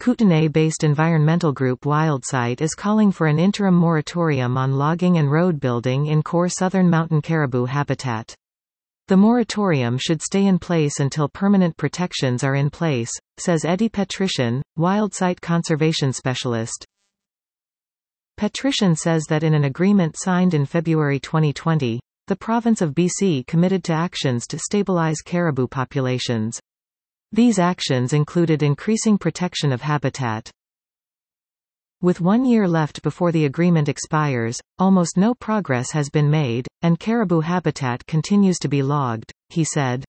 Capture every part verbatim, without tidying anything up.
Kootenay-based environmental group WildSite is calling for an interim moratorium on logging and road building in core southern mountain caribou habitat. The moratorium should stay in place until permanent protections are in place, says Eddie Petrician, WildSite conservation specialist. Petrician says that in an agreement signed in February twenty twenty, the province of B C committed to actions to stabilize caribou populations. These actions included increasing protection of habitat. With one year left before the agreement expires, almost no progress has been made, and caribou habitat continues to be logged, he said.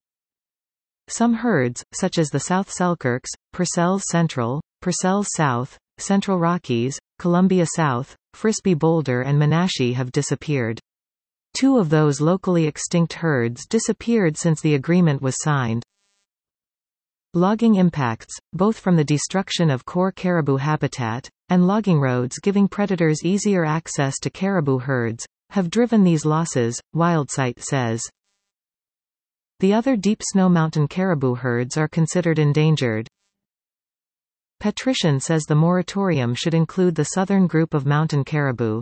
Some herds, such as the South Selkirks, Purcell's Central, Purcell's South, Central Rockies, Columbia South, Frisbee Boulder and Menashe have disappeared. Two of those locally extinct herds disappeared since the agreement was signed. Logging impacts, both from the destruction of core caribou habitat, and logging roads giving predators easier access to caribou herds, have driven these losses, WildSite says. The other deep snow mountain caribou herds are considered endangered. Petrician says the moratorium should include the southern group of mountain caribou.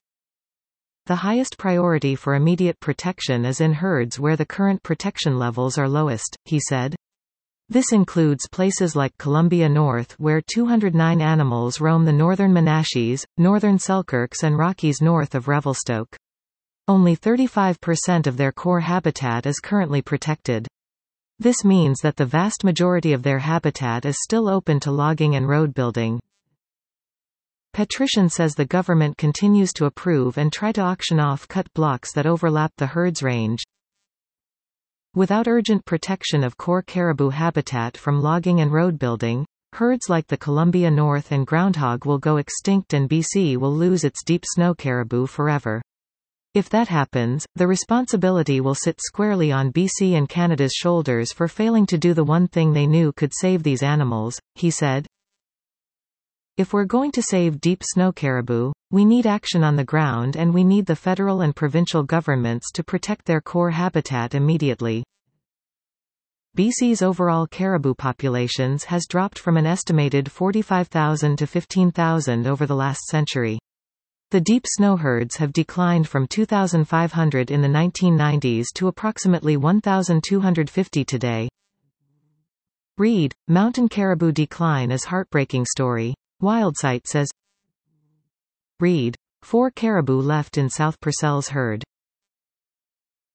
The highest priority for immediate protection is in herds where the current protection levels are lowest, he said. This includes places like Columbia North where two hundred nine animals roam the northern Menashes, northern Selkirks and Rockies north of Revelstoke. Only thirty-five percent of their core habitat is currently protected. This means that the vast majority of their habitat is still open to logging and road building. Petrician says the government continues to approve and try to auction off cut blocks that overlap the herd's range. Without urgent protection of core caribou habitat from logging and road building, herds like the Columbia North and groundhog will go extinct and B C will lose its deep snow caribou forever. If that happens, the responsibility will sit squarely on B C and Canada's shoulders for failing to do the one thing they knew could save these animals, he said. If we're going to save deep snow caribou, we need action on the ground and we need the federal and provincial governments to protect their core habitat immediately. B C's overall caribou populations has dropped from an estimated forty-five thousand to fifteen thousand over the last century. The deep snow herds have declined from two thousand five hundred in the nineteen nineties to approximately one thousand two hundred fifty today. Read, Mountain Caribou Decline is Heartbreaking Story. WildSite says. Read, four caribou left in South Purcell's herd.